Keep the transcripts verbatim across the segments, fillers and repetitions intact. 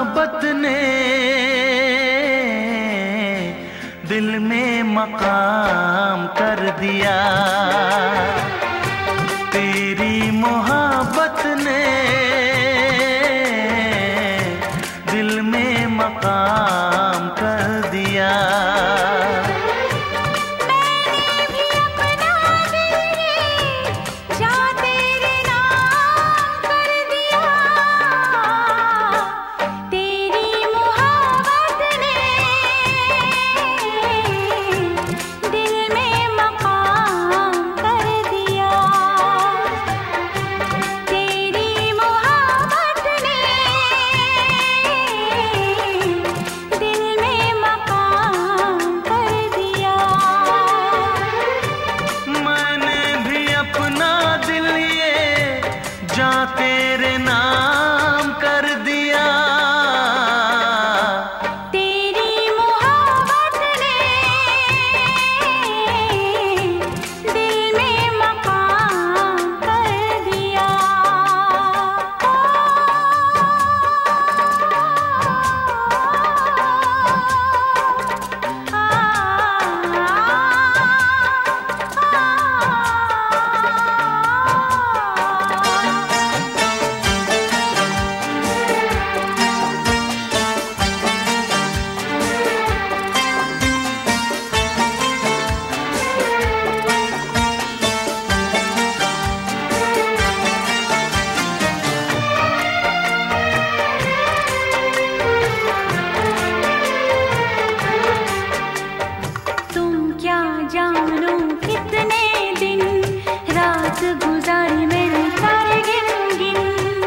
मोहब्बत ने दिल में मकाम कर दिया। तेरी मोहब्बत ने दिल में मकाम कर दिया। तेरे नाम कर दिया। तेरी मोहब्बत ने दिल में मकाम कर दिया। जानो कितने दिन रात गुजारी मैंने सारे गिन गिन।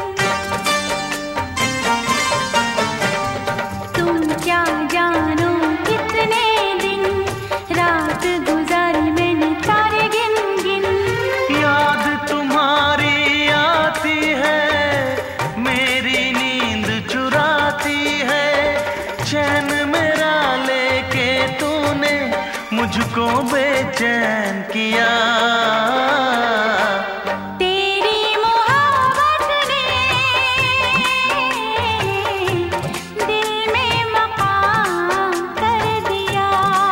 तुम क्या जानो कितने दिन रात गुजारी मैंने सारे गिन गिन। याद तुम्हारी आती है, मेरी नींद चुराती है। चैन मेरा लेके तूने मुझको बेचैन किया। तेरी मोहब्बत ने दिल में मकाम कर दिया।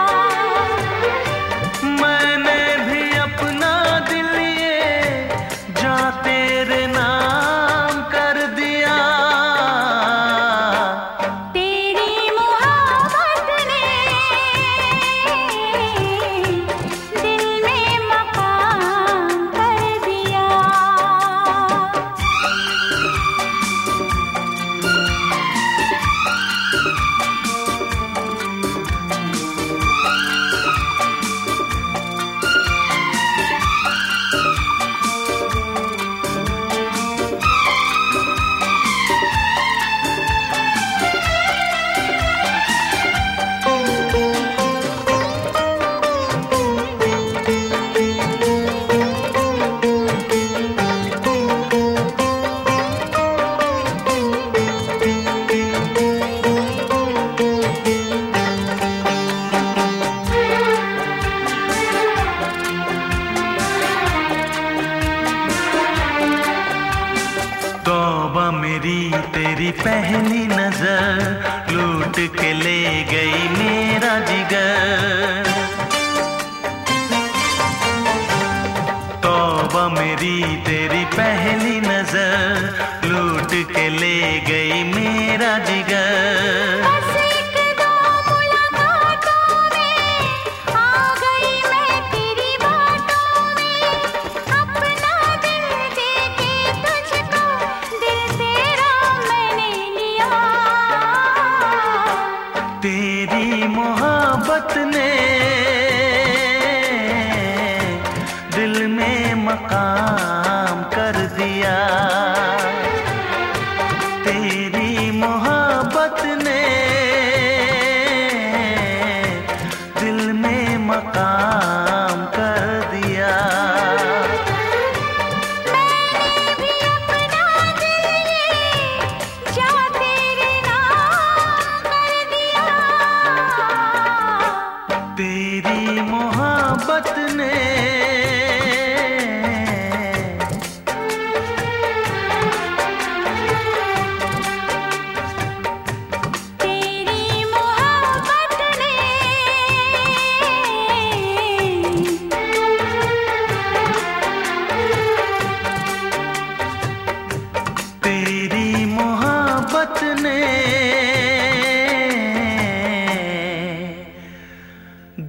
मैंने भी अपना दिल ये जा तेरे नाम कर दिया। तेरी मोहब्बत ने दिल में मकाम कर दिया। तौबा मेरी तेरी पहली नजर लूट के ले गई मेरा जिगर। तौबा मेरी तेरी पहली नजर लूट के ले गई मेरा जिगर। बस एक दो मुलाकातों में आ गई मैं तेरी बातों में। अपना दिल देके तुझको दिल तेरा मैंने लिया। तेरी मोहब्बत ने दिल में मकाम कर दिया। तेरी मोहब्बत ने दिल में मकाम कर दिया। मैंने भी अपना दिल ये जा तेरे नाम कर दिया।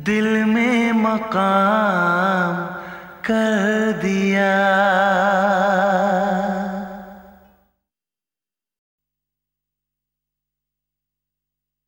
दिल में मकाम कर दिया।